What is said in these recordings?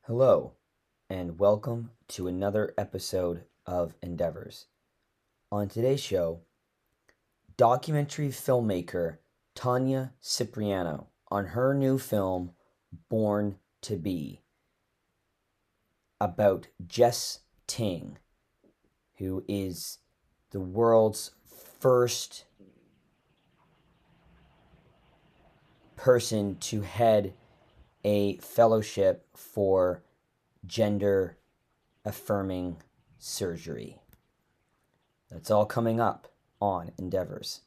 Hello, and welcome to another episode of Endeavors. On today's show, documentary filmmaker Tanya Cipriano on her new film, Born to Be, about Jess Ting, who is the world's first person to head a fellowship for gender affirming surgery. That's all coming up on Endeavors.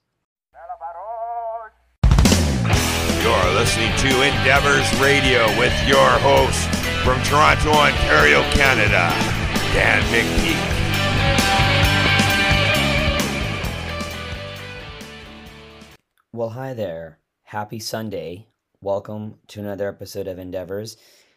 You're listening to Endeavors Radio with your host from Toronto, Ontario, Canada, Dan McPeak. Well, hi there. Happy Sunday. Welcome to another episode of Endeavors.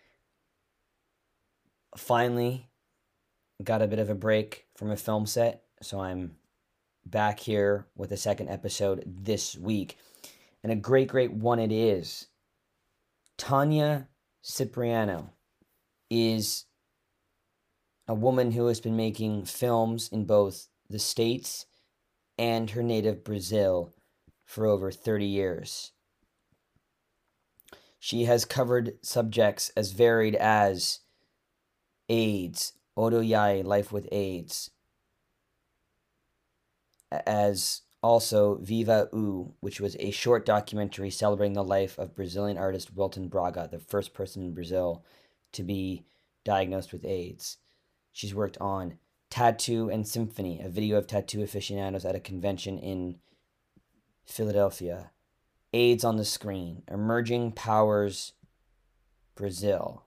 Finally got a bit of a break from a film set, so I'm back here with a second episode this week. And a great one it is. Tanya Cipriano is a woman who has been making films in both the States and her native Brazil for over 30 years. She has covered subjects as varied as AIDS, Odoyai, Life with AIDS, as also Viva U, which was a short documentary celebrating the life of Brazilian artist Wilton Braga, the first person in Brazil to be diagnosed with AIDS. She's worked on Tattoo and Symphony, a video of tattoo aficionados at a convention in Philadelphia. AIDS on the Screen, Emerging Powers, Brazil.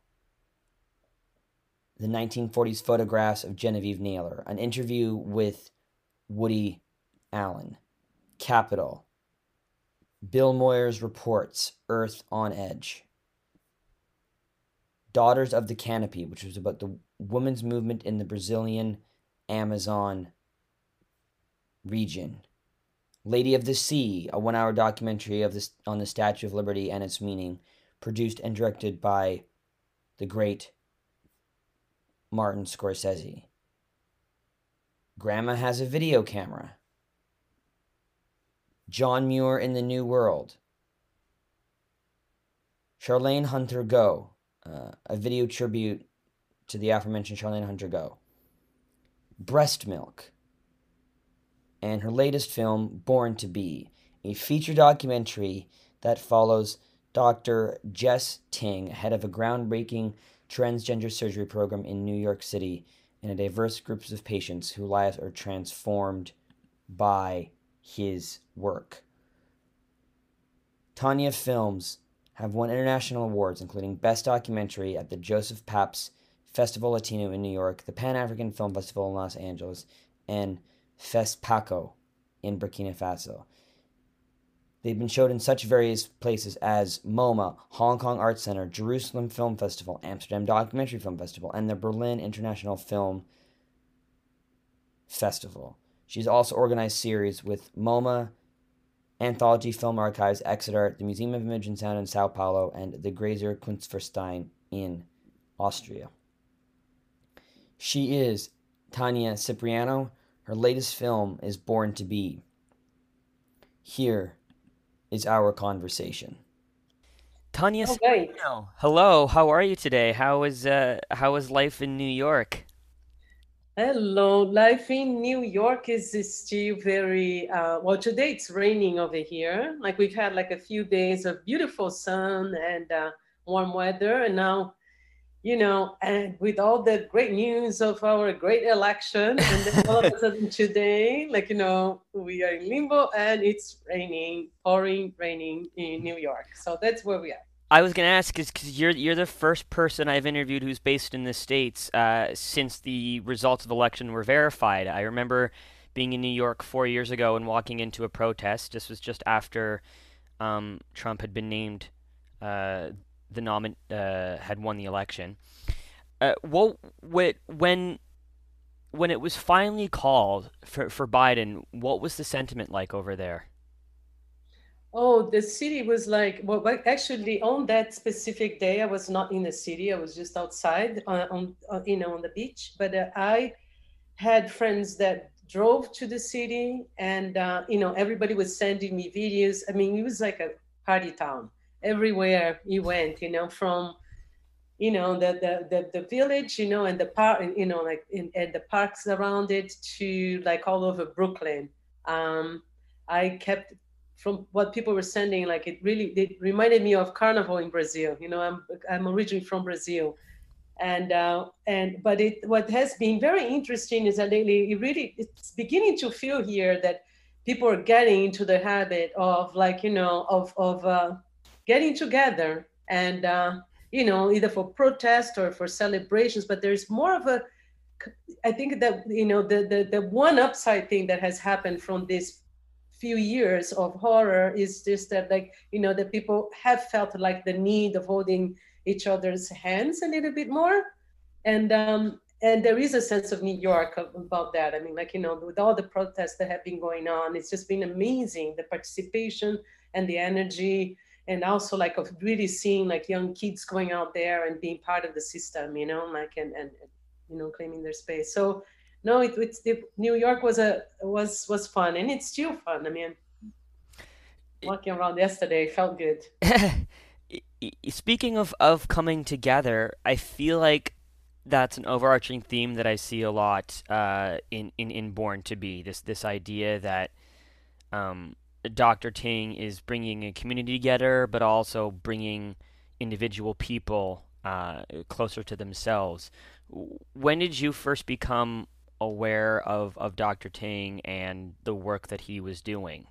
The 1940s photographs of Genevieve Naylor, an interview with Woody Allen. Capital, Bill Moyers Reports, Earth on Edge. Daughters of the Canopy, which was about the women's movement in the Brazilian Amazon region. Lady of the Sea, a 1-hour documentary on the Statue of Liberty and its meaning, produced and directed by the great Martin Scorsese. Grandma Has a Video Camera. John Muir in the New World. Charlayne Hunter Go, a video tribute to the aforementioned Charlayne Hunter Go. Breast Milk. And her latest film, Born to Be, a feature documentary that follows Dr. Jess Ting, head of a groundbreaking transgender surgery program in New York City, and a diverse group of patients whose lives are transformed by his work. Tanya films have won international awards, including Best Documentary at the Joseph Paps Festival Latino in New York, the Pan-African Film Festival in Los Angeles, and FESPACO in Burkina Faso. They've been showed in such various places as MoMA, Hong Kong Art Center, Jerusalem Film Festival, Amsterdam Documentary Film Festival, and the Berlin International Film Festival. She's also organized series with MoMA, Anthology Film Archives, Exeter, the Museum of Image and Sound in Sao Paulo, and the Grazer Kunstverein in Austria. She is Tanya Cipriano. Her latest film is Born to Be. Here is our conversation. Tanya Cipriano, hello. How are you today? How is life in New York? Hello, life in New York is still very well. Today it's raining over here. Like we've had like a few days of beautiful sun and warm weather, and now, and with all the great news of our great election, and then all of a sudden today, we are in limbo and it's raining, pouring raining in New York. So that's where we are. I was going to ask, because you're the first person I've interviewed who's based in the States since the results of the election were verified. I remember being in New York 4 years ago and walking into a protest. This was just after Trump had been named had won the election. When it was finally called for Biden, what was the sentiment like over there? Oh, the city was like, well, actually, on that specific day, I was not in the city. I was just outside on the beach. But I had friends that drove to the city, and everybody was sending me videos. I mean, it was like a party town everywhere you went. From the village, and the park, like and the parks around it, to like all over Brooklyn. I kept, from what people were sending, like it reminded me of Carnival in Brazil. I'm originally from Brazil, and but what has been very interesting is that lately it's beginning to feel here that people are getting into the habit of, like, of getting together, and either for protest or for celebrations. But there's more of a, I think that the one upside thing that has happened from this few years of horror is just that, like, the people have felt like the need of holding each other's hands a little bit more, and there is a sense of New York about that. I mean, like, with all the protests that have been going on, it's just been amazing, the participation and the energy, and also like of really seeing like young kids going out there and being part of the system, like, and claiming their space. So no, New York was fun, and it's still fun. I mean, walking around yesterday felt good. Speaking of coming together, I feel like that's an overarching theme that I see a lot in Born to Be. This idea that Dr. Ting is bringing a community together, but also bringing individual people closer to themselves. When did you first become aware of Dr. Ting and the work that he was doing?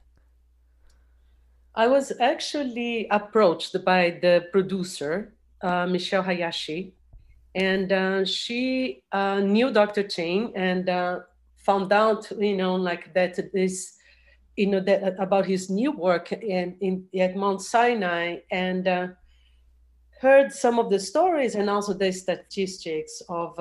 I was actually approached by the producer, Michelle Hayashi, and she knew Dr. Ting, and found out, like that this, that about his new work at Mount Sinai, and heard some of the stories and also the statistics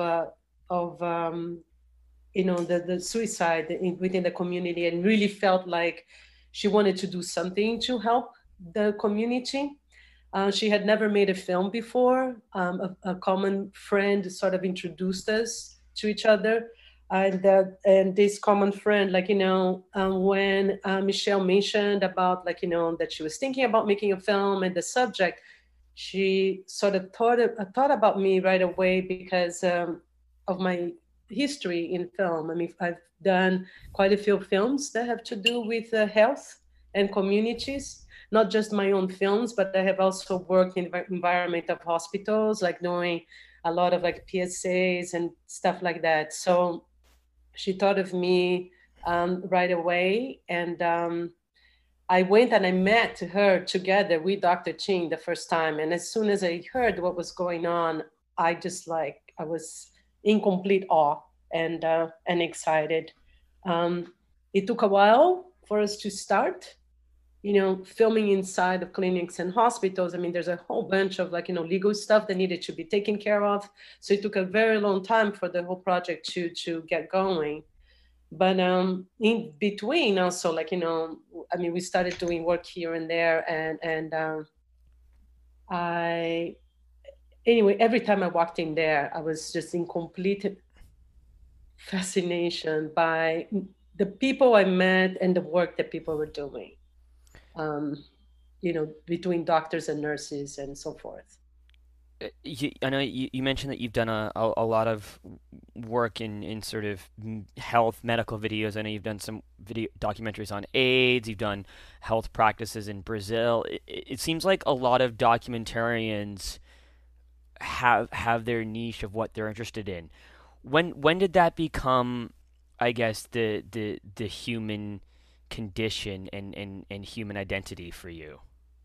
of the suicide within the community, and really felt like she wanted to do something to help the community. She had never made a film before. A common friend sort of introduced us to each other. And this common friend, like, when Michelle mentioned about, like, that she was thinking about making a film and the subject, she sort of thought about me right away because of my history in film. I mean, I've done quite a few films that have to do with health and communities, not just my own films, but I have also worked in the environment of hospitals, like doing a lot of like PSAs and stuff like that. So she thought of me right away, and I went and I met her together with Dr. Ching the first time. And as soon as I heard what was going on, I was in complete awe and excited. It took a while for us to start, filming inside of clinics and hospitals. I mean, there's a whole bunch of, like, legal stuff that needed to be taken care of. So it took a very long time for the whole project to get going. But in between also, like, I mean, we started doing work here and there, and I anyway, every time I walked in there, I was just in complete fascination by the people I met and the work that people were doing, between doctors and nurses and so forth. I know you mentioned that you've done a lot of work in sort of health medical videos. I know you've done some video documentaries on AIDS. You've done health practices in Brazil. It seems like a lot of documentarians have their niche of what they're interested in. When did that become, I guess, the human condition and human identity for you?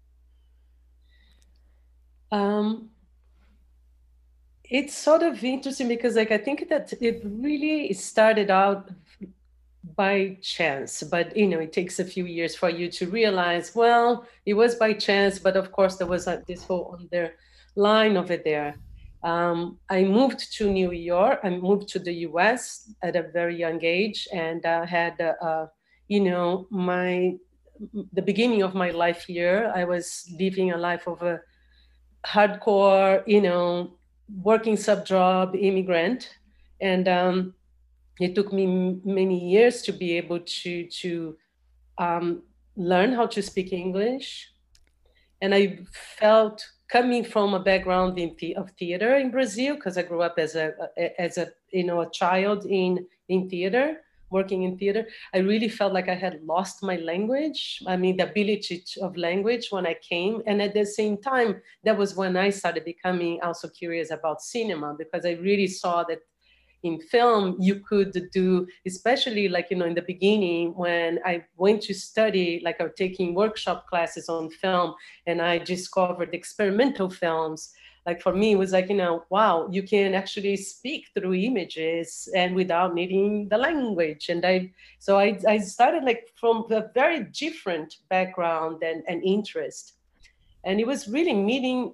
It's sort of interesting because, like, I think that it really started out by chance, but it takes a few years for you to realize, well, it was by chance, but of course there was this whole underline over there. I moved to New York. I moved to the US at a very young age, and had my the beginning of my life here. I was living a life of a hardcore, working sub job immigrant. And it took me many years to be able to learn how to speak English. And I felt, coming from a background of theater in Brazil, because I grew up as a child in theater, working in theater. I really felt like I had lost my language. I mean, the ability of language when I came. And at the same time, that was when I started becoming also curious about cinema, because I really saw that in film you could do, especially like in the beginning when I went to study, like I was taking workshop classes on film, and I discovered experimental films. Like for me it was like, wow, you can actually speak through images and without needing the language. And I started like from a very different background and interest. And it was really meeting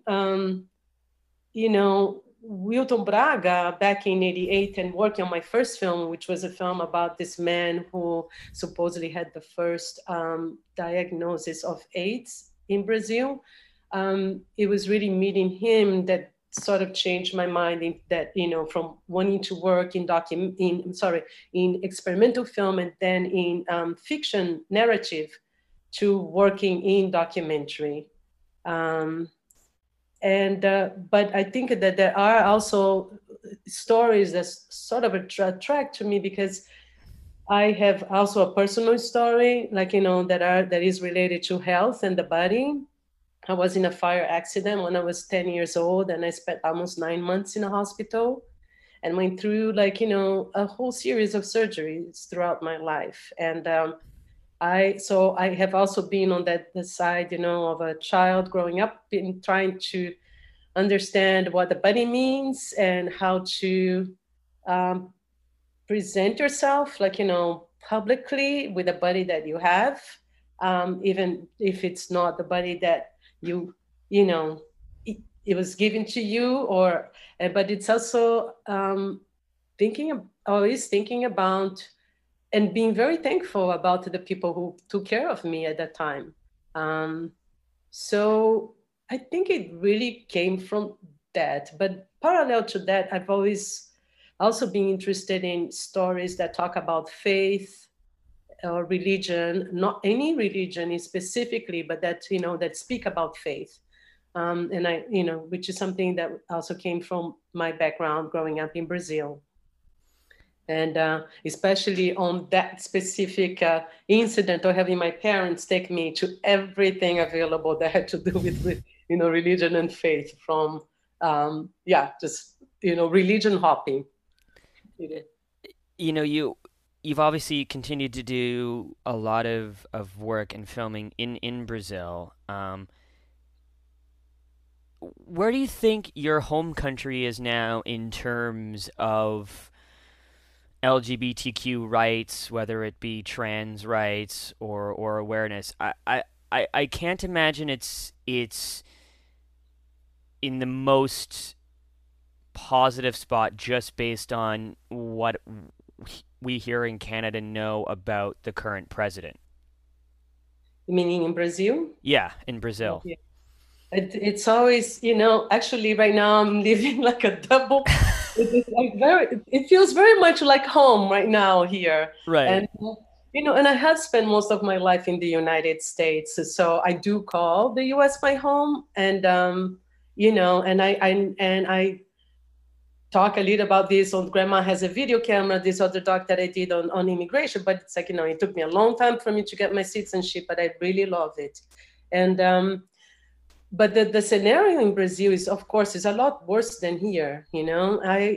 Wilton Braga back in '88 and working on my first film, which was a film about this man who supposedly had the first diagnosis of AIDS in Brazil. It was really meeting him that sort of changed my mind from wanting to work in experimental film and then in fiction narrative to working in documentary. But I think that there are also stories that sort of attract to me, because I have also a personal story, like, that is related to health and the body. I was in a fire accident when I was 10 years old, and I spent almost 9 months in a hospital and went through like, a whole series of surgeries throughout my life. And I have also been on the side, of a child growing up, in trying to understand what the body means and how to present yourself, like, publicly with the body that you have, even if it's not the body that it was given to you, but it's also always thinking about and being very thankful about the people who took care of me at that time. So I think it really came from that. But parallel to that, I've always also been interested in stories that talk about faith or religion, not any religion specifically, but that, that speak about faith. And I, which is something that also came from my background growing up in Brazil. And especially on that specific incident of having my parents take me to everything available that had to do with religion and faith, from religion hopping. You've obviously continued to do a lot of work and filming in Brazil. Where do you think your home country is now in terms of LGBTQ rights, whether it be trans rights or awareness? I can't imagine it's in the most positive spot, just based on what we here in Canada know about the current president. Meaning in Brazil? Yeah, in Brazil. Yeah. It's always, actually right now I'm living like a double. It feels very much like home right now here. Right. And, and I have spent most of my life in the United States. So I do call the US my home. And, and I talk a little about this on Grandma Has a Video Camera, this other doc that I did on immigration. But it's like, it took me a long time for me to get my citizenship, but I really love it. And, but the scenario in Brazil is, of course, is a lot worse than here. I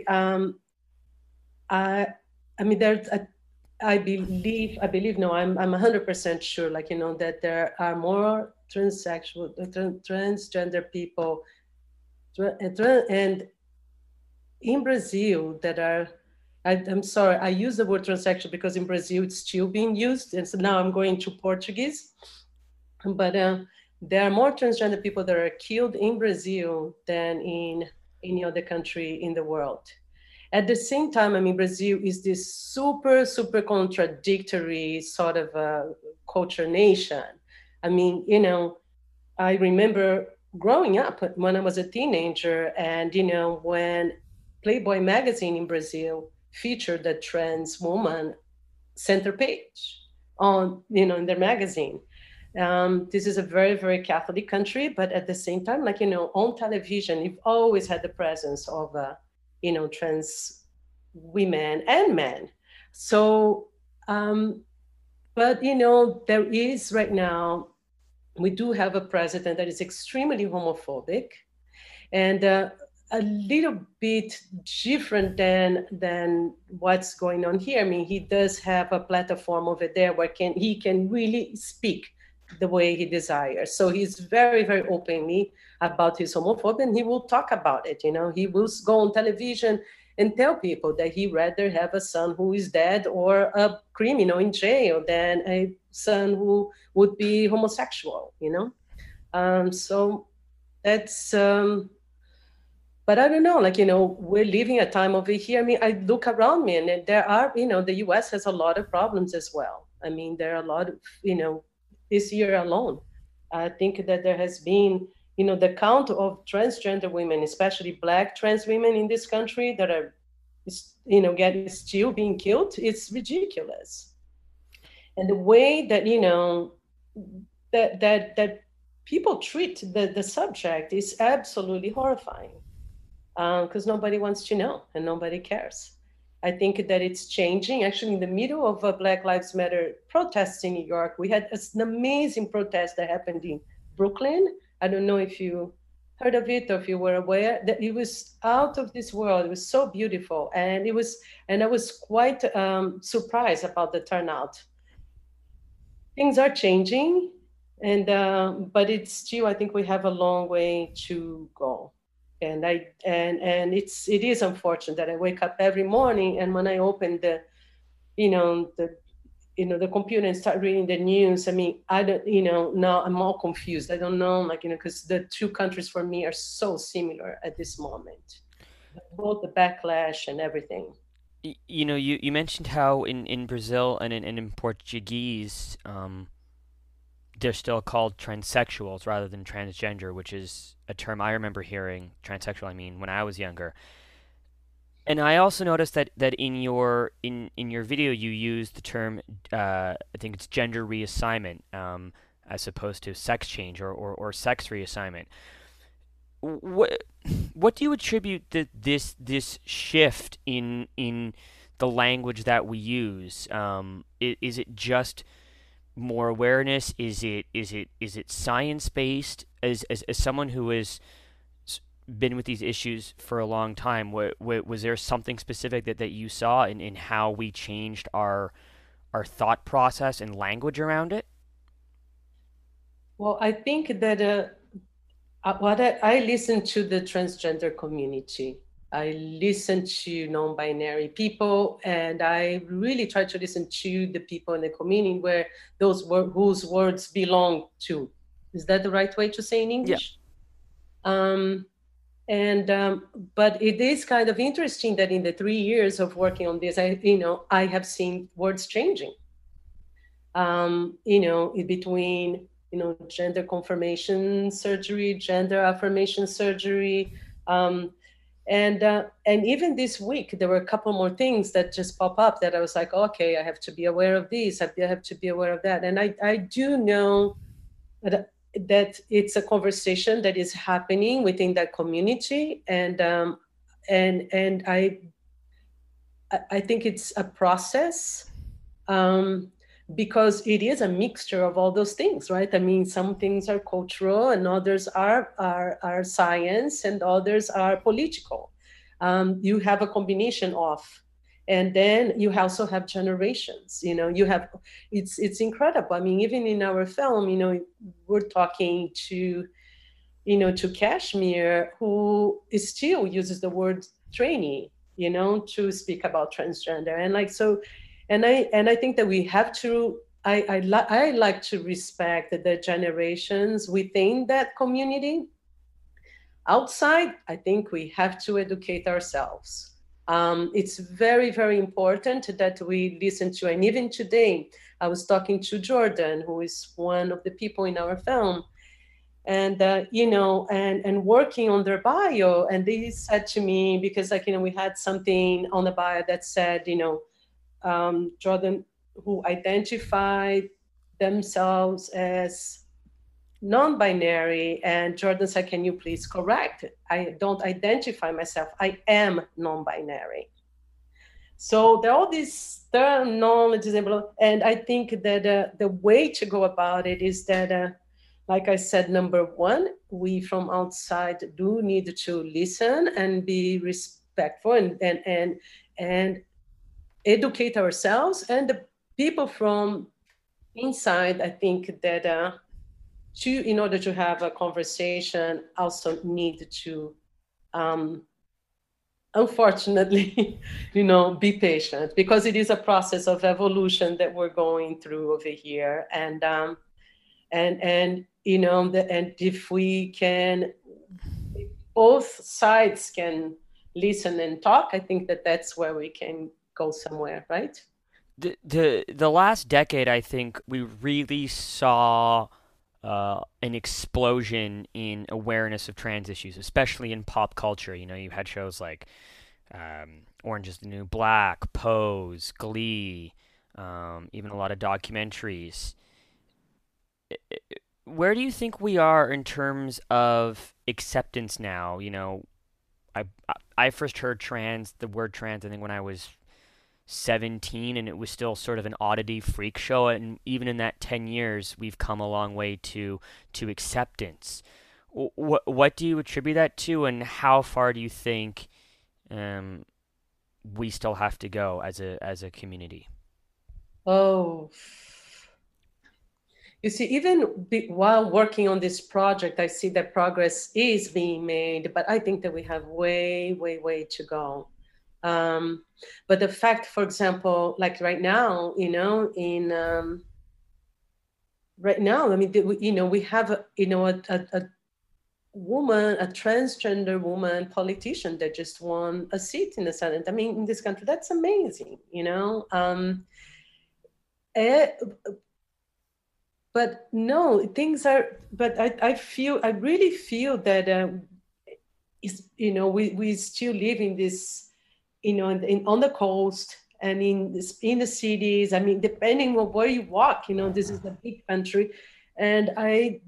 believe, no, I'm 100% sure, like, that there are more transgender people and in Brazil that are, I'm sorry, I use the word transsexual because in Brazil it's still being used. And so now I'm going to Portuguese. But there are more transgender people that are killed in Brazil than in any other country in the world. At the same time, I mean, Brazil is this super, super contradictory sort of culture nation. I mean, you know, I remember growing up when I was a teenager, and, you know, when Playboy magazine in Brazil featured a trans woman center page on, you know, in their magazine. This is a very, very Catholic country, but at the same time, like, you know, on television, you've always had the presence of, you know, trans women and men. So, but, you know, there is right now, we do have a president that is extremely homophobic, and a little bit different than what's going on here. I mean, he does have a platform over there where he can really speak the way he desires. So he's very, very openly about his homophobia, and he will talk about it. You know, he will go on television and tell people that he rather have a son who is dead or a criminal in jail than a son who would be homosexual. You know, so that's. But I don't know, like, you know, we're living a time over here. I mean, I look around me, and there are, you know, the US has a lot of problems as well. I mean, there are a lot of, you know, this year alone, I think that there has been, you know, the count of transgender women, especially Black trans women in this country that are, you know, still being killed. It's ridiculous. And the way that, you know, that people treat the subject is absolutely horrifying, because nobody wants to know and nobody cares. I think that it's changing. Actually, in the middle of a Black Lives Matter protests in New York, we had an amazing protest that happened in Brooklyn. I don't know if you heard of it or if you were aware that it was out of this world. It was so beautiful, and I was quite surprised about the turnout. Things are changing, and but it's still, I think we have a long way to go. And it is unfortunate that I wake up every morning, and when I open the computer and start reading the news, I mean, I don't, you know, now I'm all confused. I don't know, like, you know, because the two countries for me are so similar at this moment, both the backlash and everything. You know, you mentioned how in Brazil and in Portuguese, they're still called transsexuals rather than transgender, which is a term I remember hearing, transsexual, I mean, when I was younger. And I also noticed that in your video you use the term, I think it's gender reassignment, as opposed to sex change or sex reassignment. What do you attribute this shift in the language that we use? Is it just more awareness? Is it science based? As someone who has been with these issues for a long time, was there something specific that you saw in how we changed our thought process and language around it? Well, I think that what I listen to the transgender community. I listen to non-binary people, and I really try to listen to the people in the community where whose words belong to. Is that the right way to say in English? Yeah. But it is kind of interesting that in the 3 years of working on this, I have seen words changing. In between, gender confirmation surgery, gender affirmation surgery. And even this week, there were a couple more things that just pop up that I was like, okay, I have to be aware of this. I have to be aware of that. And I do know that it's a conversation that is happening within that community. And I think it's a process, because it is a mixture of all those things, right? I mean, some things are cultural and others are science and others are political. You have a combination of, and then you also have generations, it's incredible. I mean, even in our film, we're talking to Kashmir, who still uses the word trainee, to speak about transgender. And I think that we have to, I like to respect the generations within that community. Outside, I think we have to educate ourselves. It's very, very important that we listen to, and even today, I was talking to Jordan, who is one of the people in our film, and and working on their bio, and they said to me, because we had something on the bio that said, Jordan, who identified themselves as non-binary, and Jordan said, can you please correct? I don't identify myself, I am non-binary. So there are all these term knowledge, and I think that the way to go about it is that, like I said, number one, we from outside do need to listen and be respectful and educate ourselves, and the people from inside, I think that in order to have a conversation, also need to unfortunately, be patient, because it is a process of evolution that we're going through over here. And if we can, if both sides can listen and talk, I think that that's where we can go somewhere, right? The last decade, I think we really saw an explosion in awareness of trans issues, especially in pop culture. You had shows like Orange is the New Black, Pose, Glee, even a lot of documentaries. Where do you think we are in terms of acceptance now? I first heard the word trans, I think when I was 17, and it was still sort of an oddity freak show, and even in that 10 years we've come a long way to acceptance. What do you attribute that to, and how far do you think we still have to go as a community? Oh, you see, even while working on this project, I see that progress is being made, but I think that we have way, way, way to go. But the fact, for example, like right now, right now, I mean, we have, a woman, a transgender woman politician that just won a seat in the Senate. I mean, in this country, that's amazing, but no, things are, but I really feel that, we still live in this, on the coast and in the cities. I mean, depending on where you walk, this is a big country, and I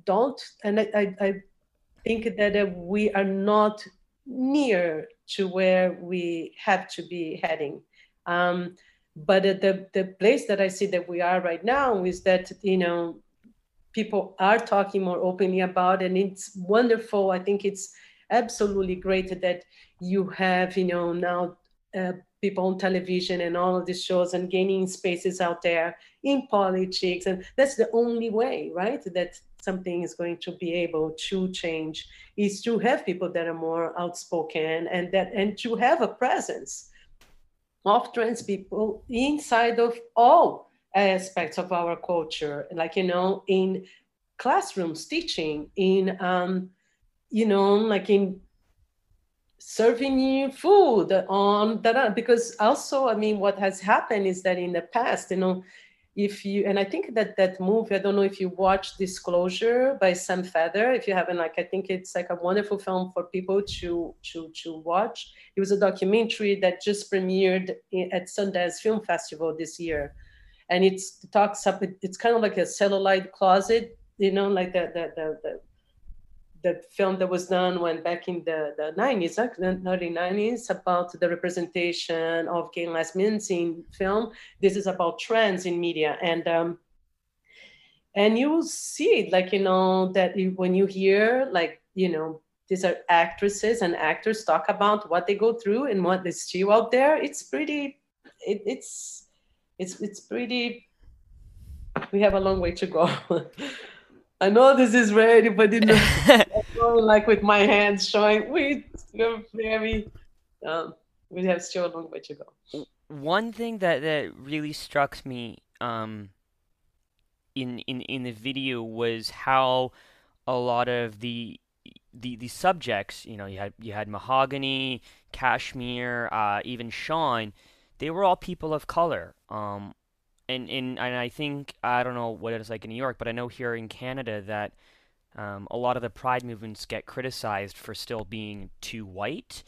think that we are not near to where we have to be heading. But the place that I see that we are right now is that, people are talking more openly about, and it's wonderful. I think it's absolutely great that you have, now people on television and all of these shows and gaining spaces out there in politics. And that's the only way, right, that something is going to be able to change, is to have people that are more outspoken, and to have a presence of trans people inside of all aspects of our culture, like, in classrooms teaching, in like in serving you food on that, because also, I mean, what has happened is that in the past, if you, and I think that movie, I don't know if you watched Disclosure by Sam Feder. If you haven't, like, I think it's like a wonderful film for people to watch. It was a documentary that just premiered at Sundance Film Festival this year, and it talks up. It's kind of like a celluloid closet, like the film that was done when back in the 90s, like the early 90s, about the representation of gay and lesbians in film. This is about trans in media. And you see it, like, that when you hear, like, these are actresses and actors talk about what they go through and what is still out there, it's pretty, it's pretty, we have a long way to go. I know this is ready, but I'm going like with my hands showing. We have still a long way to go. One thing that really struck me in the video was how a lot of the subjects, you had Mahogany, Kashmir, even Sean, they were all people of color. And I think, I don't know what it's like in New York, but I know here in Canada that a lot of the pride movements get criticized for still being too white.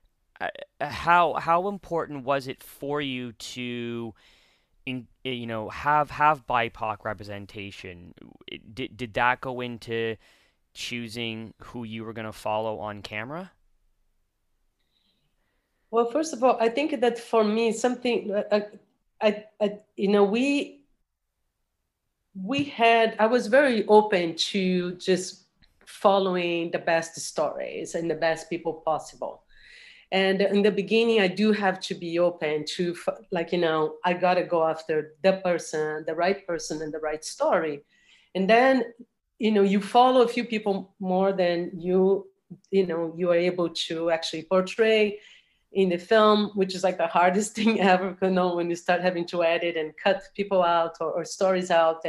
How important was it for you to have BIPOC representation? Did that go into choosing who you were going to follow on camera? Well, first of all, I think that for me, something I was very open to just following the best stories and the best people possible. And in the beginning, I do have to be open to, I got to go after the person, the right person, and the right story. And then, you follow a few people more than you are able to actually portray in the film, which is like the hardest thing ever, when you start having to edit and cut people out or stories out.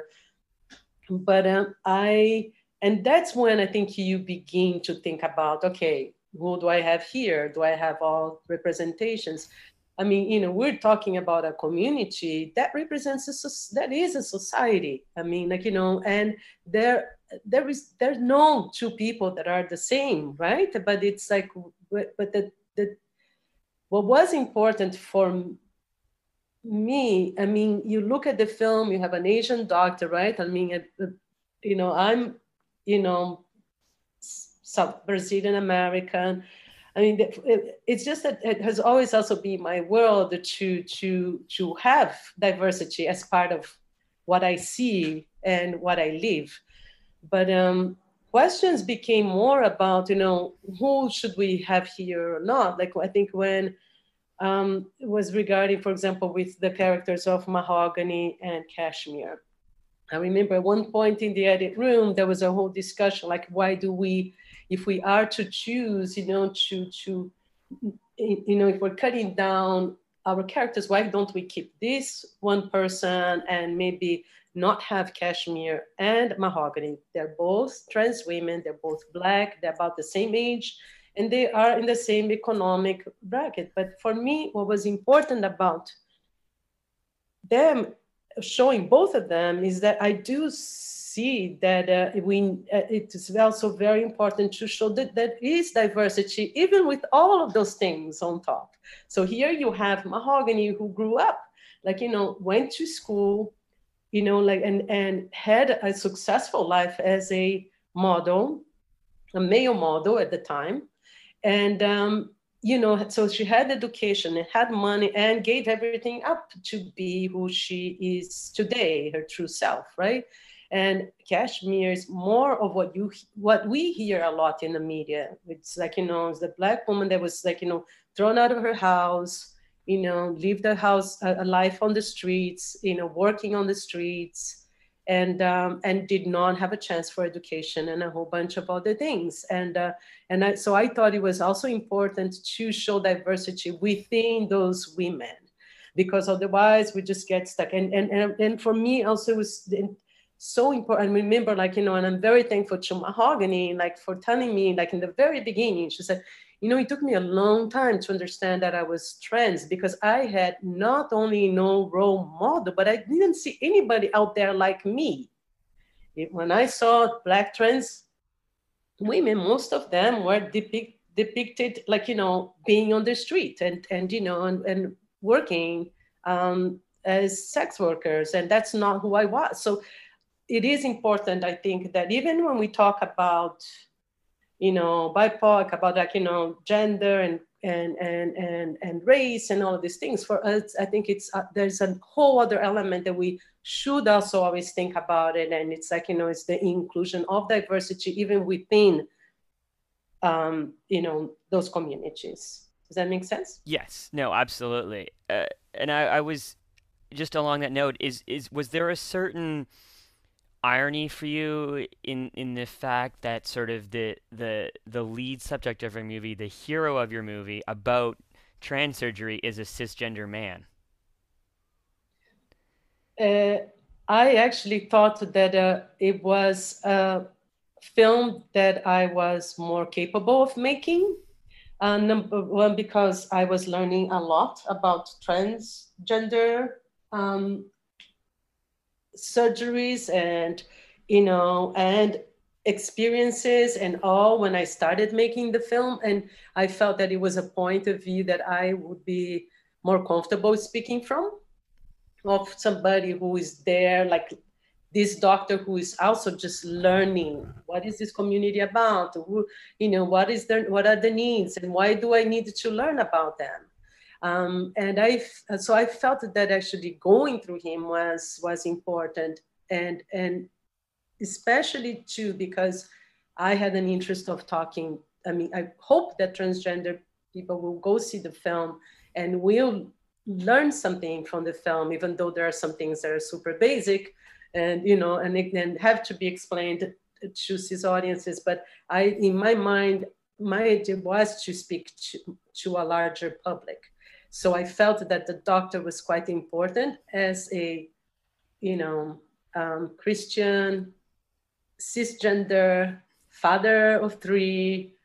And that's when I think you begin to think about, okay, who do I have here? Do I have all representations? I mean, we're talking about a community that represents that is a society. I mean, and there's no two people that are the same, right? But it's like, but the what was important for me, I mean, you look at the film, you have an Asian doctor, right? I mean, I'm, South Brazilian American. I mean, it's just that it has always also been my world to have diversity as part of what I see and what I live. But questions became more about, who should we have here or not? Like, I think when it was regarding, for example, with the characters of Mahogany and Kashmir. I remember at one point in the edit room, there was a whole discussion, like, why do we, if we are to choose, if we're cutting down our characters, why don't we keep this one person and maybe not have Kashmir and Mahogany? They're both trans women, they're both Black, they're about the same age, and they are in the same economic bracket. But for me, what was important about them, showing both of them, is that I do see that it is also very important to show that there is diversity, even with all of those things on top. So here you have Mahogany, who grew up, went to school, and had a successful life as a model, a male model at the time. And, so she had education and had money and gave everything up to be who she is today, her true self, right? And Kashmir is more of what we hear a lot in the media. It's like, it's the Black woman that was thrown out of her house, lived a life on the streets, working on the streets, and did not have a chance for education and a whole bunch of other things. So I thought it was also important to show diversity within those women, because otherwise we just get stuck. And for me also, it was so important. I remember, and I'm very thankful to Mahogany, for telling me, in the very beginning, she said, it took me a long time to understand that I was trans, because I had not only no role model, but I didn't see anybody out there like me. When I saw Black trans women, most of them were depicted being on the street and working as sex workers, and that's not who I was. So it is important, I think, that even when we talk about BIPOC, about gender and race and all of these things, for us, I think there's a whole other element that we should also always think about it. And it's it's the inclusion of diversity even within, those communities. Does that make sense? Yes, no, absolutely. And I was just along that note, was there a certain irony for you in the fact that sort of the lead subject of your movie, the hero of your movie about trans surgery, is a cisgender man? I actually thought that it was a film that I was more capable of making, Number one, because I was learning a lot about transgender um, surgeries and, and experiences and all when I started making the film. And I felt that it was a point of view that I would be more comfortable speaking from, of somebody who is there, like this doctor who is also just learning what is this community about, who, what are the needs and why do I need to learn about them. So I felt that actually going through him was important, and especially too because I had an interest of talking. I mean, I hope that transgender people will go see the film and will learn something from the film, even though there are some things that are super basic and and have to be explained to his audiences. But in my mind, my idea was to speak to a larger public. So I felt that the doctor was quite important as a, Christian, cisgender, father of three,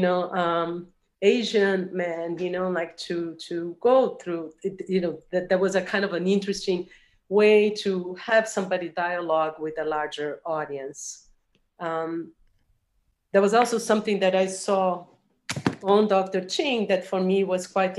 Asian man, like to go through, that was a kind of an interesting way to have somebody dialogue with a larger audience. There was also something that I saw on Dr. Ching that for me was quite,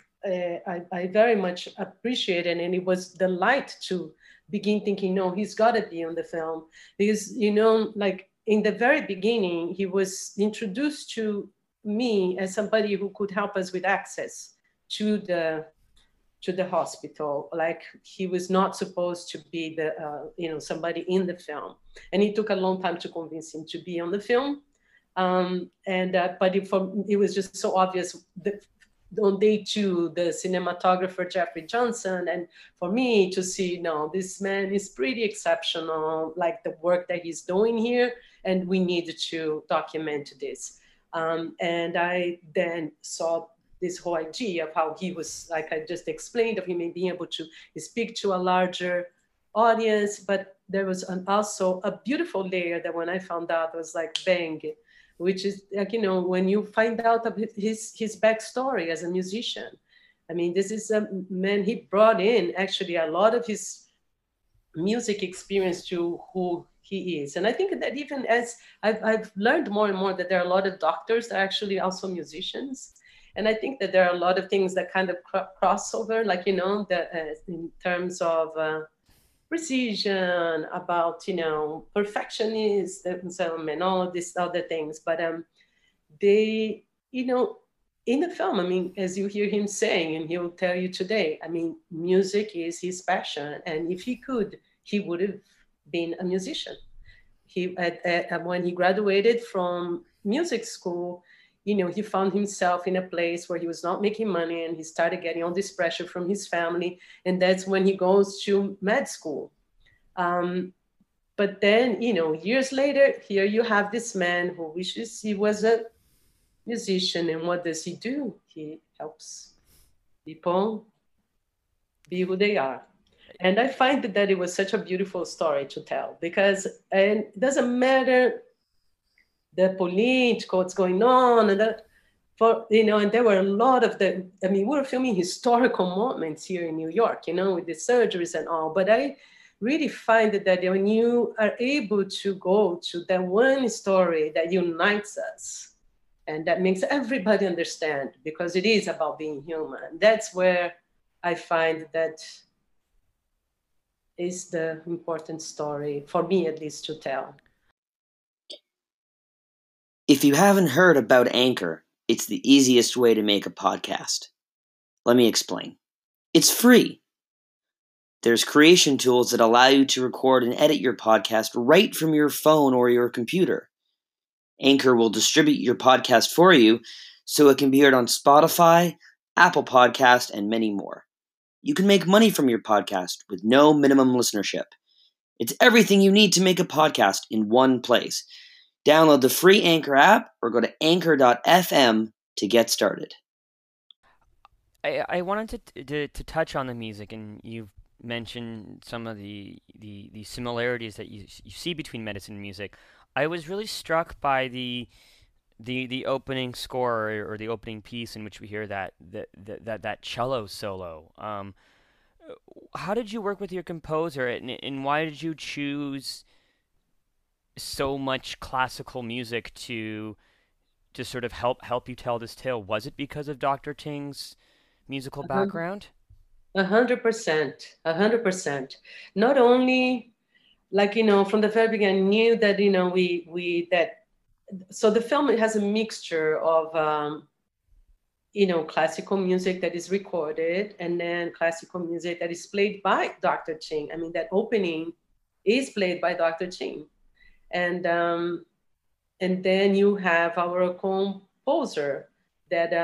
I very much appreciated, and it was the light to begin thinking, no, he's got to be on the film. Because, like in the very beginning, he was introduced to me as somebody who could help us with access to the hospital. Like he was not supposed to be the, somebody in the film. And it took a long time to convince him to be on the film. But it was just so obvious that on day two, the cinematographer Jeffrey Johnson, and for me to see, no, this man is pretty exceptional, like the work that he's doing here, and we need to document this. And I then saw this whole idea of how he was, like I just explained, of him being able to speak to a larger audience. But there was also a beautiful layer that when I found out was like, bang, which is like, when you find out of his backstory as a musician. I mean, this is a man, he brought in actually a lot of his music experience to who he is. And I think that even as I've learned more and more that there are a lot of doctors that are actually also musicians. And I think that there are a lot of things that kind of cross over, like, in terms of precision, about, perfectionism and all of these other things. But they, in the film, I mean, as you hear him saying, and he'll tell you today, I mean, music is his passion. And if he could, he would have been a musician. When he graduated from music school, he found himself in a place where he was not making money, and he started getting all this pressure from his family. And that's when he goes to med school. But then, years later, here you have this man who wishes he was a musician. And what does he do? He helps people be who they are. And I find that it was such a beautiful story to tell, because it doesn't matter the political, what's going on, and and there were a lot of we were filming historical moments here in New York, with the surgeries and all. But I really find that when you are able to go to that one story that unites us and that makes everybody understand, because it is about being human, that's where I find that is the important story, for me at least, to tell. If you haven't heard about Anchor, it's the easiest way to make a podcast. Let me explain. It's free. There's creation tools that allow you to record and edit your podcast right from your phone or your computer. Anchor will distribute your podcast for you so it can be heard on Spotify, Apple Podcast, and many more. You can make money from your podcast with no minimum listenership. It's everything you need to make a podcast in one place. Download the free Anchor app or go to anchor.fm to get started. I wanted to touch on the music, and you've mentioned some of the similarities that you see between medicine and music. I was really struck by the the opening score or the opening piece in which we hear that cello solo. How did you work with your composer, and why did you choose so much classical music to sort of help you tell this tale? Was it because of Dr. Ting's musical A hun- background? 100%, 100%. Not only like, from the very beginning, I knew that, so the film, it has a mixture of, classical music that is recorded and then classical music that is played by Dr. Ching. I mean, that opening is played by Dr. Ching. And then you have our composer that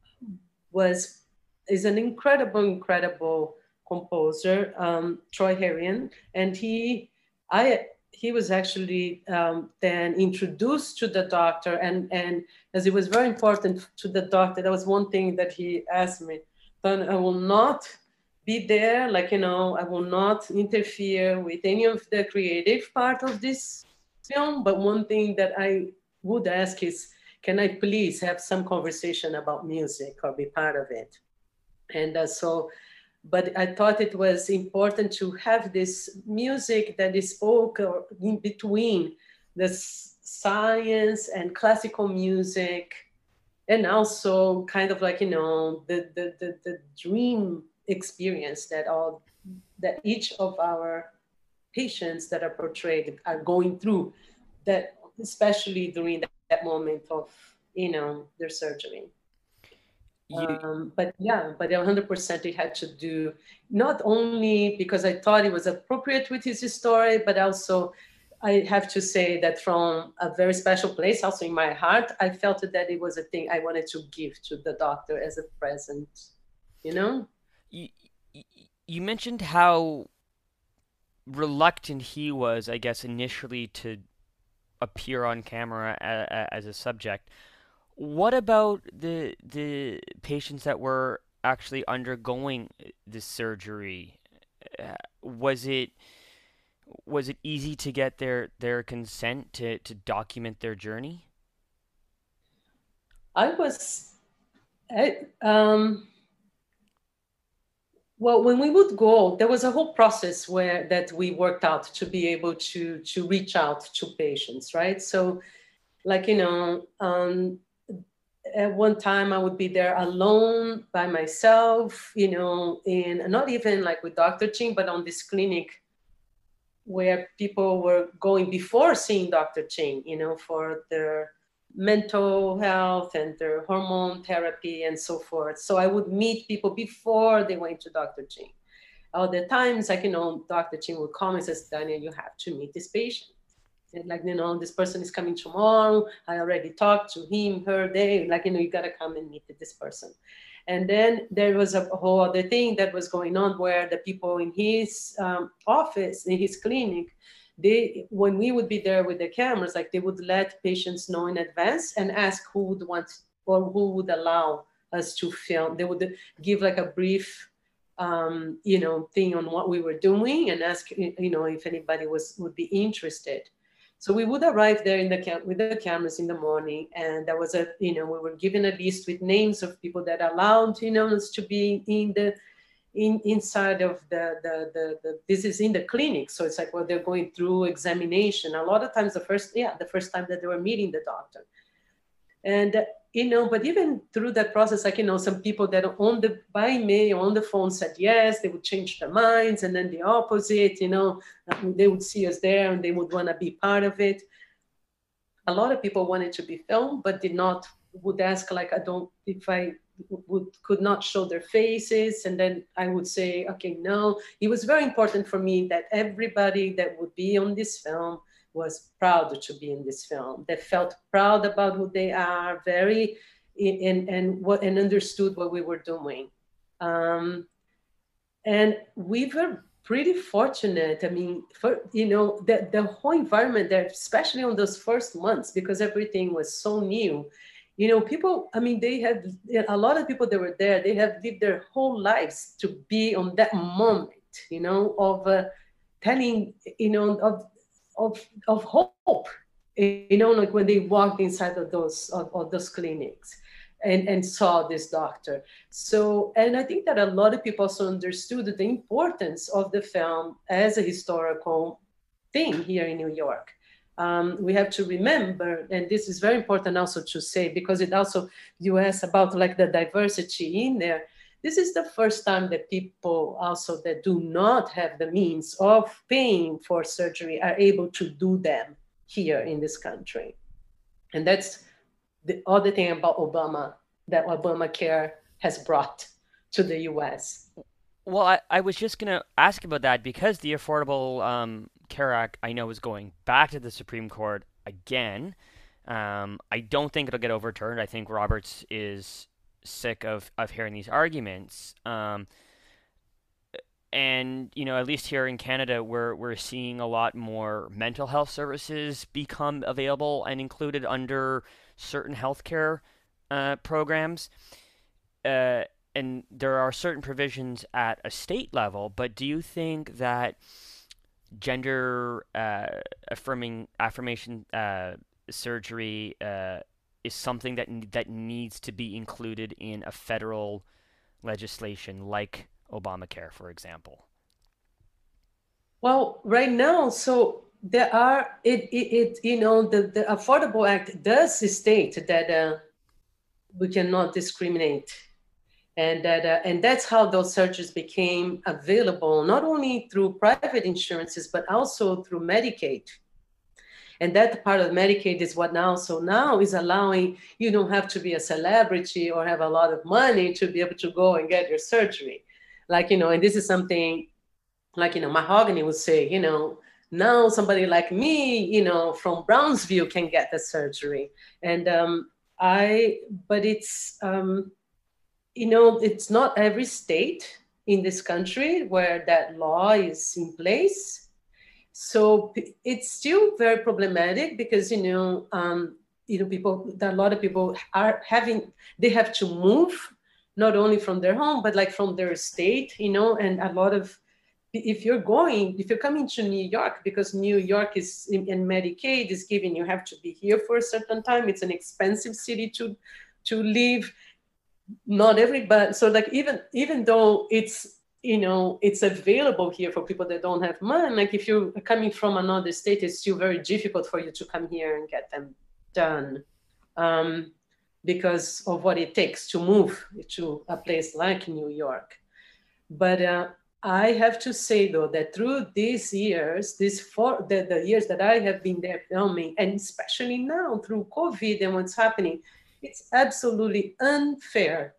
is an incredible composer, Troy Herian, and he was actually then introduced to the doctor, and as it was very important to the doctor, that was one thing that he asked me. Then I will not be there, I will not interfere with any of the creative part of this film, but one thing that I would ask is, can I please have some conversation about music or be part of it? And but I thought it was important to have this music that is spoken in between the science and classical music, and also kind of like, the dream experience that each of our patients that are portrayed are going through, that especially during that moment of, their surgery. But 100% it had to do, not only because I thought it was appropriate with his story, but also I have to say that from a very special place, also in my heart, I felt that it was a thing I wanted to give to the doctor as a present, You, you mentioned how reluctant he was, I guess, initially to appear on camera as a subject. What about the patients that were actually undergoing this surgery? Was it easy to get their consent to document their journey? I was, well, when we would go, there was a whole process that we worked out to be able to reach out to patients, right? So, like, at one time I would be there alone by myself, in not even like with Dr. Ching, but on this clinic where people were going before seeing Dr. Ching, for their mental health and their hormone therapy and so forth. So I would meet people before they went to Dr. Ching. All the times, like, Dr. Ching would call me and says, Daniel, you have to meet this patient. And like, this person is coming tomorrow. I already talked to him, her, they, like, you got to come and meet this person. And then there was a whole other thing that was going on where the people in his office, in his clinic, when we would be there with the cameras, like, they would let patients know in advance and ask who would want or who would allow us to film. They would give like a brief thing on what we were doing and ask, if anybody would be interested. So we would arrive there with the cameras in the morning, and there was we were given a list with names of people that allowed, us to be inside of this is in the clinic. So it's like, well, they're going through examination. A lot of times the first time that they were meeting the doctor. And, but even through that process, like, some people that by mail on the phone said yes, they would change their minds. And then the opposite, they would see us there and they would want to be part of it. A lot of people wanted to be filmed, but would ask, like, could not show their faces. And then I would say, okay, no. It was very important for me that everybody that would be on this film was proud to be in this film. They felt proud about who they are, and understood what we were doing. And we were pretty fortunate. I mean, the whole environment there, especially on those first months, because everything was so new. People, I mean, a lot of people that were there, they have lived their whole lives to be on that moment, of telling, of hope, like when they walked inside of those clinics and saw this doctor. So, and I think that a lot of people also understood the importance of the film as a historical thing here in New York. We have to remember, and this is very important also to say, because it also, you asked about like the diversity in there. This is the first time that people also that do not have the means of paying for surgery are able to do them here in this country. And that's the other thing about Obama, that Obamacare has brought to the US. Well, I was just going to ask about that because the Affordable Care Act, I know, is going back to the Supreme Court again. I don't think it'll get overturned. I think Roberts is sick of hearing these arguments. And, at least here in Canada, we're seeing a lot more mental health services become available and included under certain healthcare programs. And there are certain provisions at a state level, but do you think that gender affirmation surgery is something that needs to be included in a federal legislation like Obamacare, for example? Well, right now, so there are the Affordable Act does state that we cannot discriminate, and that's how those surgeries became available, not only through private insurances but also through Medicaid. And that part of Medicaid is what now is allowing, you don't have to be a celebrity or have a lot of money to be able to go and get your surgery. Like, and this is something like, Mahogany would say, now somebody like me, from Brownsville can get the surgery. And but it's, it's not every state in this country where that law is in place. So it's still very problematic because, a lot of people they have to move, not only from their home, but like from their state, and a lot of, if you're coming to New York, because New York is in Medicaid is given, you have to be here for a certain time. It's an expensive city to live. Not everybody. So like, even though it's available here for people that don't have money, like if you're coming from another state, it's still very difficult for you to come here and get them done. Because of what it takes to move to a place like New York. But I have to say, though, that through these years, the years that I have been there filming, and especially now through COVID and what's happening, it's absolutely unfair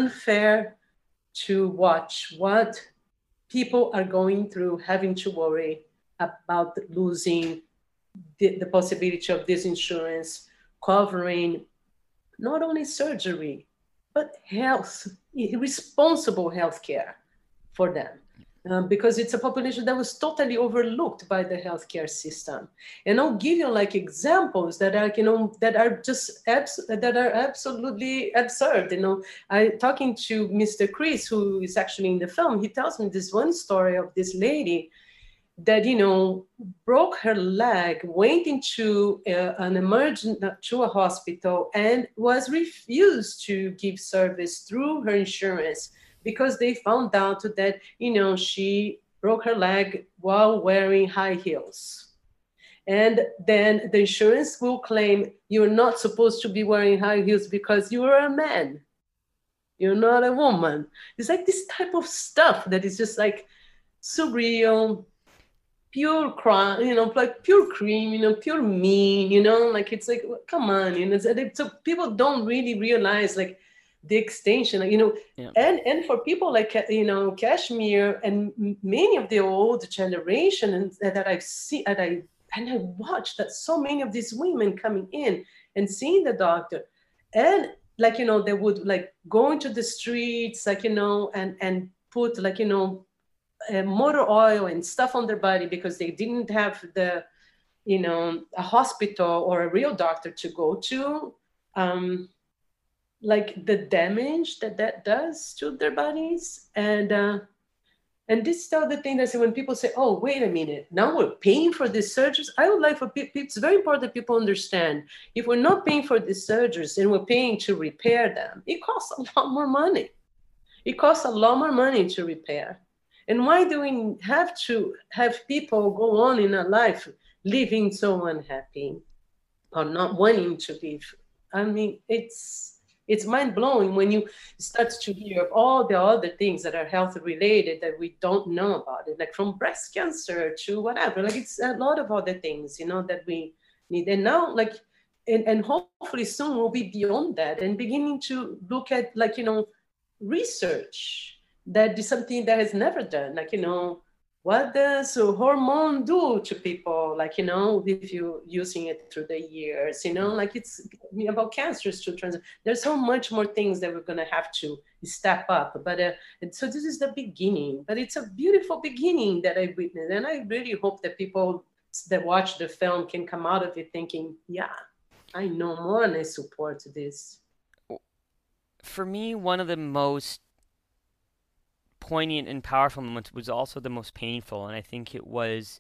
to watch what people are going through, having to worry about losing the possibility of this insurance covering not only surgery, but responsible healthcare for them. Because it's a population that was totally overlooked by the healthcare system. And I'll give you like examples that are, that are absolutely absurd. I talking to Mr. Chris, who is actually in the film, he tells me this one story of this lady that, broke her leg, went into to a hospital and was refused to give service through her insurance because they found out that, she broke her leg while wearing high heels. And then the insurance will claim you're not supposed to be wearing high heels because you are a man. You're not a woman. It's like this type of stuff that is just like surreal, pure crime, like pure cream, pure mean, like it's like, come on, so people don't really realize like the extension, yeah. And for people like, Kashmir and many of the old generation that I've seen, and I watched that so many of these women coming in and seeing the doctor, and like, they would like go into the streets, like, and put like, motor oil and stuff on their body because they didn't have a hospital or a real doctor to go to. Like the damage that does to their bodies. And And this is still the thing that say when people say, "Oh, wait a minute, now we're paying for these surgeries." I would like for people. It's very important that people understand if we're not paying for these surgeries and we're paying to repair them, it costs a lot more money. It costs a lot more money to repair. And why do we have to have people go on in a life living so unhappy or not wanting to live? I mean, it's mind blowing when you start to hear of all the other things that are health related that we don't know about it, like from breast cancer to whatever. Like it's a lot of other things, that we need. And now, like, and hopefully soon we'll be beyond that and beginning to look at, like, research that is something that has never done, like, what does a hormone do to people, like, if you're using it through the years, like it's about cancers to trans. There's so much more things that we're going to have to step up, but and so this is the beginning, but it's a beautiful beginning that I witnessed, and I really hope that people that watch the film can come out of it thinking, yeah, I know more and I support this. For me, one of the most poignant and powerful moments was also the most painful, and I think it was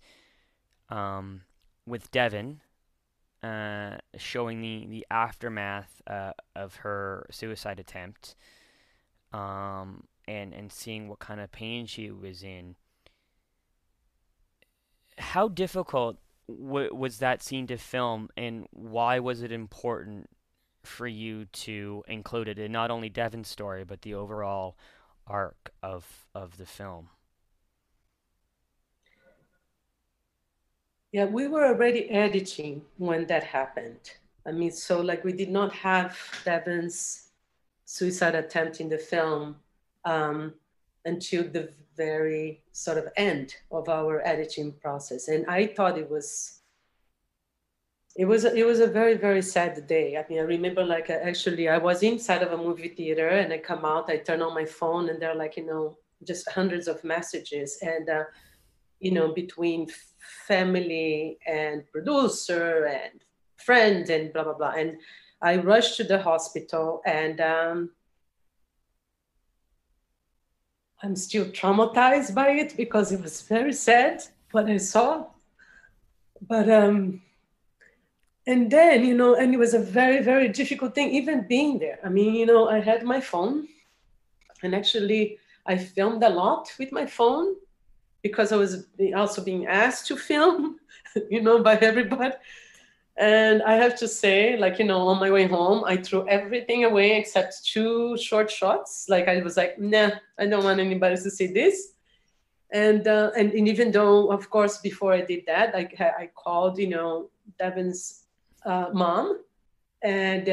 with Devin, showing the aftermath of her suicide attempt, and seeing what kind of pain she was in. How difficult was that scene to film, and why was it important for you to include it in not only Devin's story but the overall arc of the film? Yeah, we were already editing when that happened. I mean, so like we did not have Devin's suicide attempt in the film until the very sort of end of our editing process. And I thought it was a very, very sad day. I mean, I remember, like, actually I was inside of a movie theater and I come out, I turn on my phone and there are, like, just hundreds of messages, and between family and producer and friend and blah blah blah. And I rushed to the hospital, and I'm still traumatized by it because it was very sad what I saw. But and then, and it was a very, very difficult thing, even being there. I mean, I had my phone, and actually I filmed a lot with my phone because I was also being asked to film, by everybody. And I have to say, like, on my way home, I threw everything away except 2 short shots. Like, I was like, nah, I don't want anybody to see this. And even though, of course, before I did that, I called, Devin's mom, and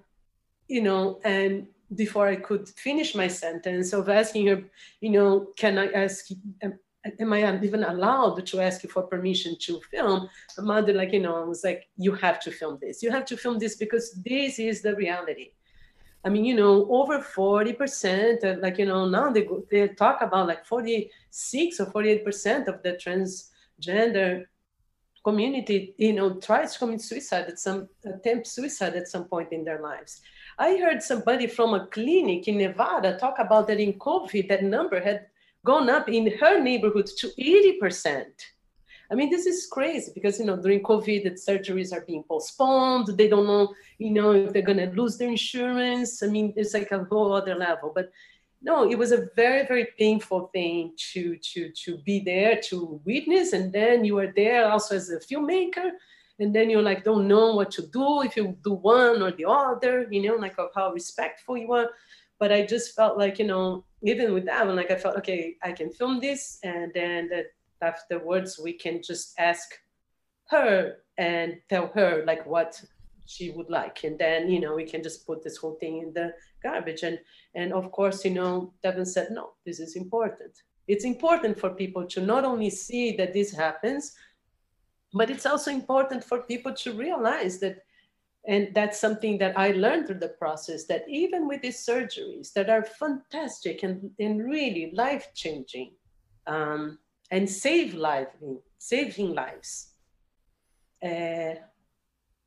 and before I could finish my sentence of asking her, can I ask, am I even allowed to ask you for permission to film? My mother, like, was like, you have to film this. You have to film this because this is the reality. I mean, over 40%, like, now they talk about like 46 or 48% of the transgender community, tries to commit suicide attempt suicide at some point in their lives. I heard somebody from a clinic in Nevada talk about that in COVID, that number had gone up in her neighborhood to 80%. I mean, this is crazy because, during COVID, the surgeries are being postponed. They don't know, if they're going to lose their insurance. I mean, it's like a whole other level. But no, it was a very, very painful thing to be there, to witness. And then you are there also as a filmmaker. And then you like don't know what to do, if you do one or the other, like of how respectful you are. But I just felt like, even with that one, like I felt, okay, I can film this. And then afterwards, we can just ask her and tell her like what she would like. And then, we can just put this whole thing in the garbage. And of course, Devin said, no, this is important. It's important for people to not only see that this happens, but it's also important for people to realize that, and that's something that I learned through the process, that even with these surgeries that are fantastic and really life-changing, and saving lives,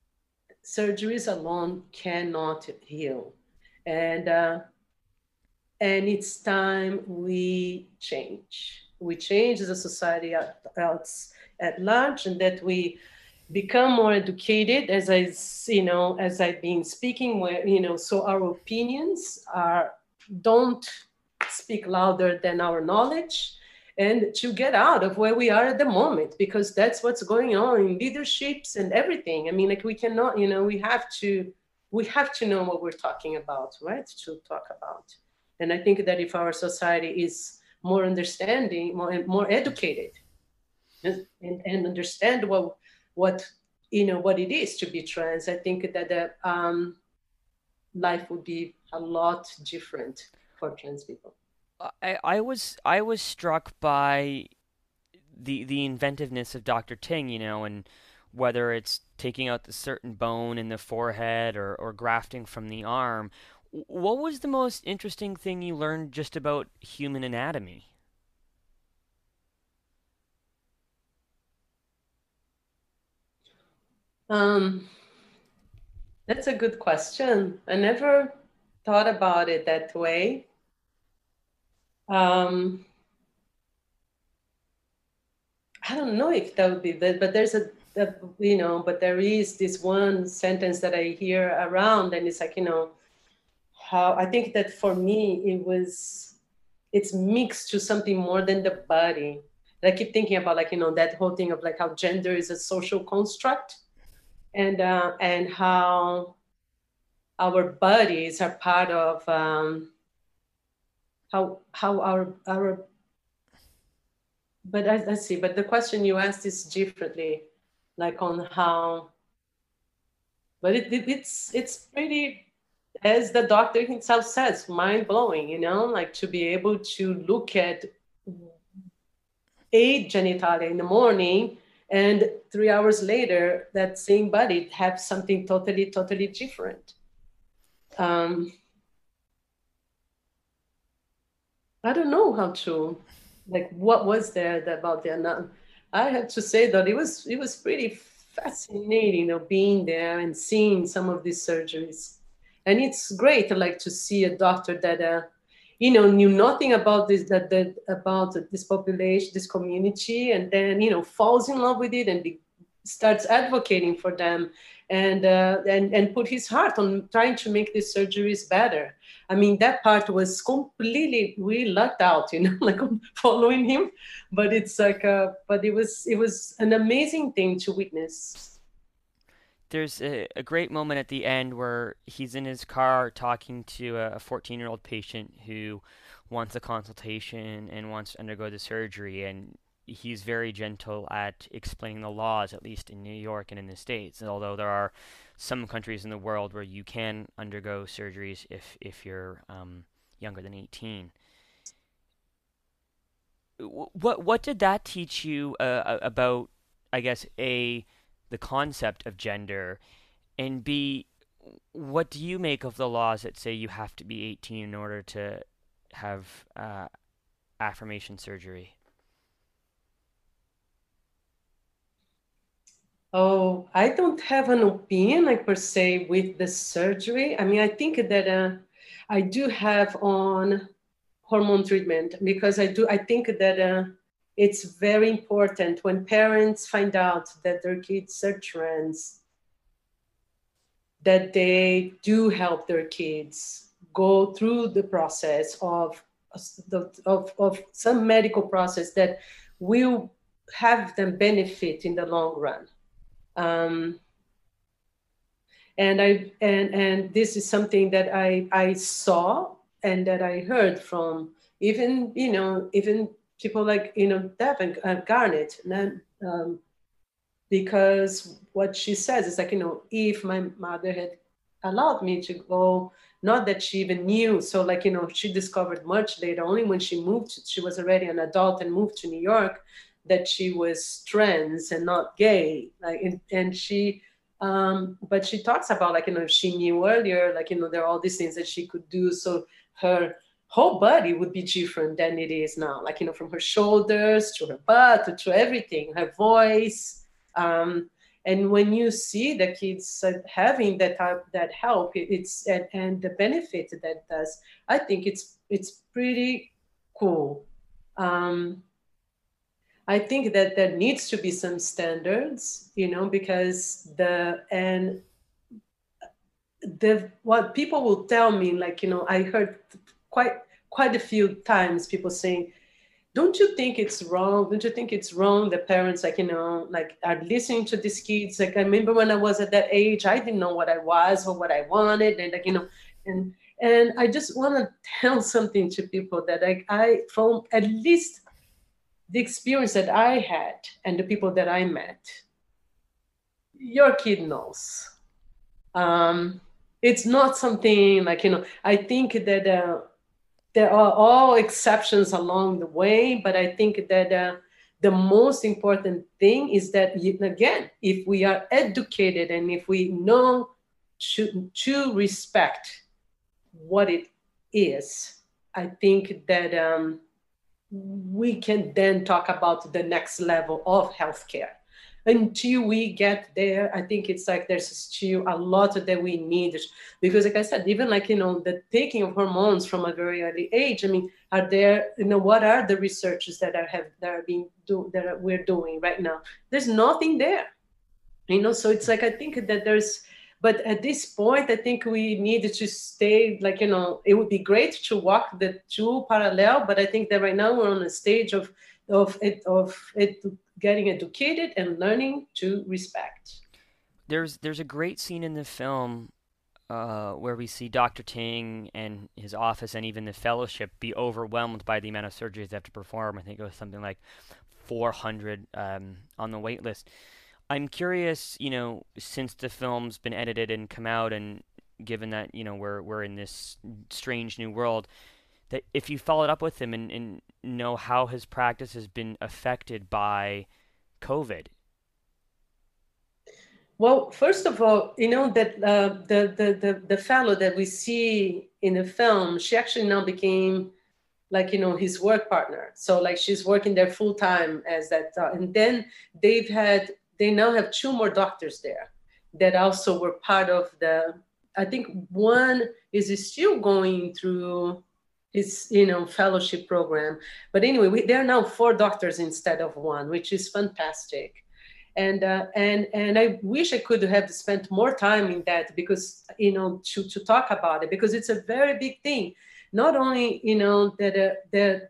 surgeries alone cannot heal. And and it's time we change. We change as a society at large, and that we become more educated, as as I've been speaking, where so our opinions are don't speak louder than our knowledge, and to get out of where we are at the moment, because that's what's going on in leaderships and everything. I mean, like, we cannot, we have to know what we're talking about, right? To talk about. And I think that if our society is more understanding, more educated, and understand what what it is to be trans, I think that life would be a lot different for trans people. I was struck by the inventiveness of Dr. Ting, and whether it's taking out the certain bone in the forehead or grafting from the arm. What was the most interesting thing you learned just about human anatomy? Um, that's a good question. I never thought about it that way. I don't know if that would be that, but there's but there is this one sentence that I hear around, and it's like, how I think that for me it's mixed to something more than the body. And I keep thinking about, like, that whole thing of, like, how gender is a social construct, and how our bodies are part of how our but I see. But the question you asked is differently, like, on how. But it's pretty, as the doctor himself says, mind blowing. Like, to be able to look at a genitalia in the morning, and 3 hours later, that same body have something totally different. I don't know how to, like, what was there about the anatomy. I have to say that it was pretty fascinating, being there and seeing some of these surgeries. And it's great, like, to see a doctor that knew nothing about about this population, this community, and then falls in love with it and starts advocating for them, and put his heart on trying to make these surgeries better. I mean, that part was completely, we lucked out, like, following him. But it's like, but it was an amazing thing to witness. There's a great moment at the end where he's in his car talking to a 14-year-old patient who wants a consultation and wants to undergo the surgery, and he's very gentle at explaining the laws, at least in New York and in the States. And although there are some countries in the world where you can undergo surgeries if you're younger than 18. What did that teach you about, I guess, A, the concept of gender, and B, what do you make of the laws that say you have to be 18 in order to have affirmation surgery? Oh, I don't have an opinion, like, per se, with the surgery. I mean, I think that I do have on hormone treatment, because I think that it's very important when parents find out that their kids are trans, that they do help their kids go through the process of some medical process that will have them benefit in the long run. And this is something that I saw and that I heard from even people like Devin Garnett, and because what she says is like, if my mother had allowed me to go, not that she even knew, so like, she discovered much later, only when she was already an adult and moved to New York, that she was trans and not gay, like, and she but she talks about, like, if she knew earlier, like, there are all these things that she could do, so her whole body would be different than it is now, like, from her shoulders to her butt to everything, her voice, And when you see the kids having that help, and the benefit that does, I think it's pretty cool. I think that there needs to be some standards, because what people will tell me, like, I heard quite a few times people saying, don't you think it's wrong? Don't you think it's wrong that parents, like, like, are listening to these kids? Like, I remember when I was at that age, I didn't know what I was or what I wanted. And, like, and I just want to tell something to people that I from at least the experience that I had and the people that I met, your kid knows. It's not something like, I think that there are all exceptions along the way, but I think that the most important thing is that, again, if we are educated and if we know to respect what it is, I think that we can then talk about the next level of healthcare. Until we get there, I think it's like there's still a lot that we need, because, like I said, even like, the taking of hormones from a very early age. I mean, are there, what are the researches that we're doing right now? There's nothing there, so it's like, I think that but at this point, I think we need to stay, like, it would be great to walk the two parallel, but I think that right now we're on a stage of it getting educated and learning to respect. There's a great scene in the film where we see Dr. Ting and his office and even the fellowship be overwhelmed by the amount of surgeries they have to perform. I think it was something like 400 on the wait list. I'm curious, since the film's been edited and come out, and given that, we're in this strange new world, that if you followed up with him and know how his practice has been affected by COVID. Well, first of all, that the fellow that we see in the film, she actually now became, like, his work partner. So, like, she's working there full time as that, and then they now have 2 more doctors there that also were part of I think one is still going through his, fellowship program. But anyway, there are now 4 doctors instead of 1, which is fantastic. And I wish I could have spent more time in that, because, to talk about it, because it's a very big thing. Not only, that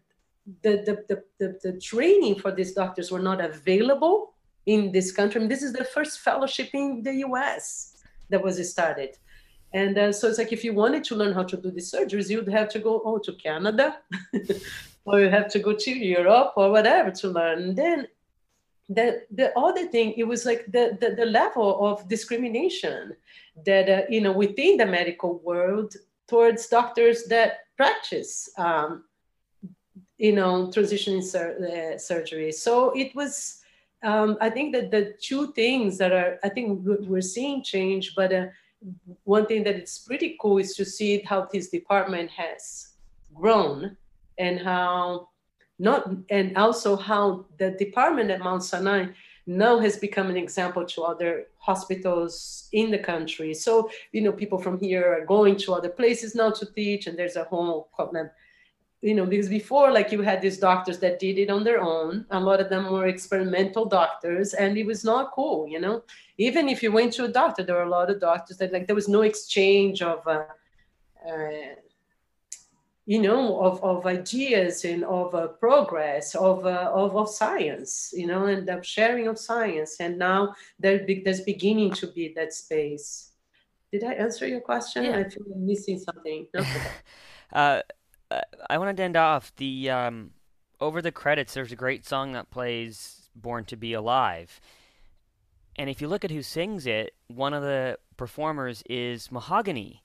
the training for these doctors were not available in this country. I mean, this is the first fellowship in the US that was started. And so it's like, if you wanted to learn how to do these surgeries, you'd have to go to Canada or you have to go to Europe or whatever to learn. And then the other thing, it was like the level of discrimination that, within the medical world towards doctors that practice, transitioning surgery. So it was, I think that the 2 things that I think we're seeing change, but one thing that it's pretty cool is to see how this department has grown, and also how the department at Mount Sinai now has become an example to other hospitals in the country. So, people from here are going to other places now to teach, and there's a whole problem. Because before, like, you had these doctors that did it on their own. A lot of them were experimental doctors, and it was not cool, Even if you went to a doctor, there were a lot of doctors that, like, there was no exchange of, of ideas and of progress, of science, and of sharing of science. And now there's beginning to be that space. Did I answer your question? Yeah. I feel I'm missing something. Okay. I wanted to end off over the credits. There's a great song that plays, "Born to Be Alive," and if you look at who sings it, one of the performers is Mahogany.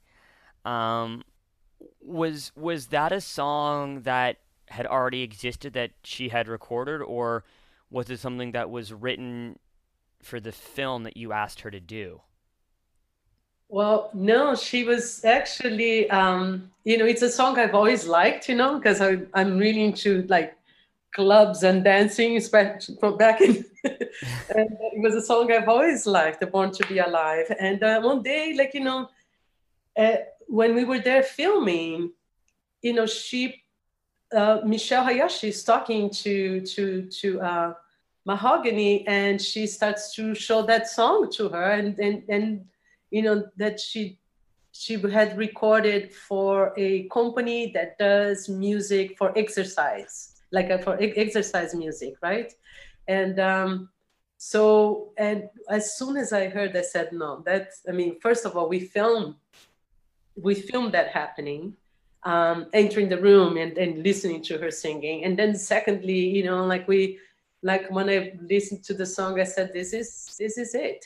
Was that a song that had already existed that she had recorded, or was it something that was written for the film that you asked her to do? Well, no, she was actually, it's a song I've always liked, because I'm really into, like, clubs and dancing, especially from back in. And it was a song I've always liked, "Born to Be Alive." And one day, like, when we were there filming, Michelle Hayashi is talking to Mahogany, and she starts to show that song to her, and that she had recorded for a company that does music for exercise, for exercise music, right? And and as soon as I heard, I said, no, first of all, we filmed that happening, entering the room and listening to her singing. And then secondly, when I listened to the song, I said, this is it.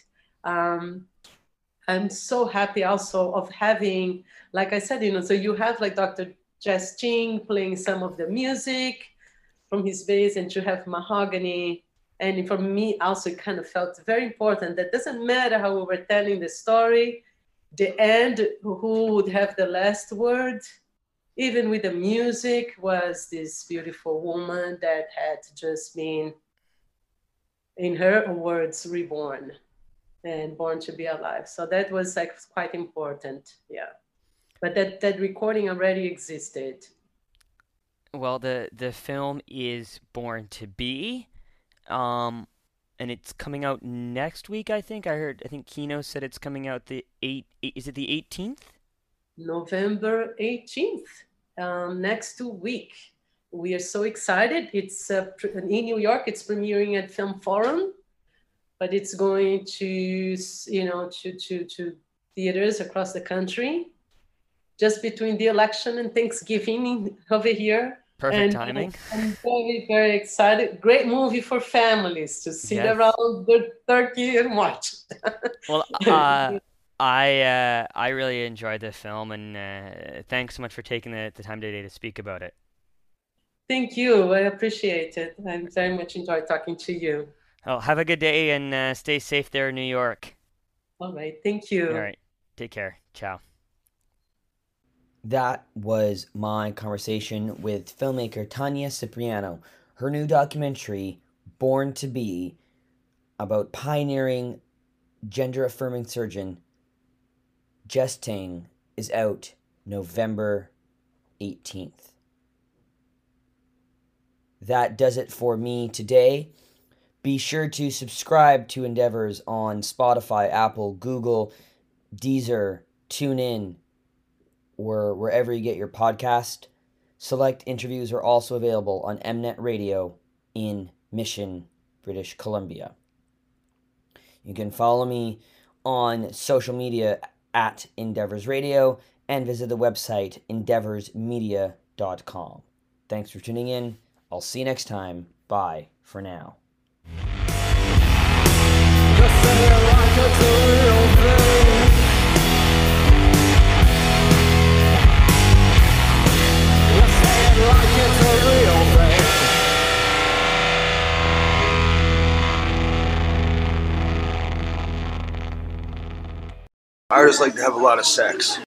I'm so happy also of having, like I said, so you have like Dr. Jess Ching playing some of the music from his bass, and you have Mahogany. And for me also, it kind of felt very important that doesn't matter how we were telling the story, the end, who would have the last word, even with the music, was this beautiful woman that had just been, in her words, reborn and born to be alive. So that was like quite important, yeah. But that recording already existed. Well, the film is Born to Be, and it's coming out next week, I think. I think Kino said it's coming out is it the 18th? November 18th, next week. We are so excited. It's in New York. It's premiering at Film Forum, but it's going to to theaters across the country, just between the election and Thanksgiving over here. Perfect timing. I'm very, very excited. Great movie for families to sit around the turkey and watch. Well, I really enjoyed the film, and thanks so much for taking the time today to speak about it. Thank you. I appreciate it. I very much enjoyed talking to you. Well, have a good day, and stay safe there in New York. All right. Thank you. All right. Take care. Ciao. That was my conversation with filmmaker Tanya Cipriano. Her new documentary, Born to Be, about pioneering gender-affirming surgeon Jess Ching, is out November 18th. That does it for me today. Be sure to subscribe to Endeavors on Spotify, Apple, Google, Deezer, TuneIn, or wherever you get your podcast. Select interviews are also available on Mnet Radio in Mission, British Columbia. You can follow me on social media at Endeavors Radio and visit the website endavorsmedia.com. Thanks for tuning in. I'll see you next time. Bye for now. Artists like to have a lot of sex.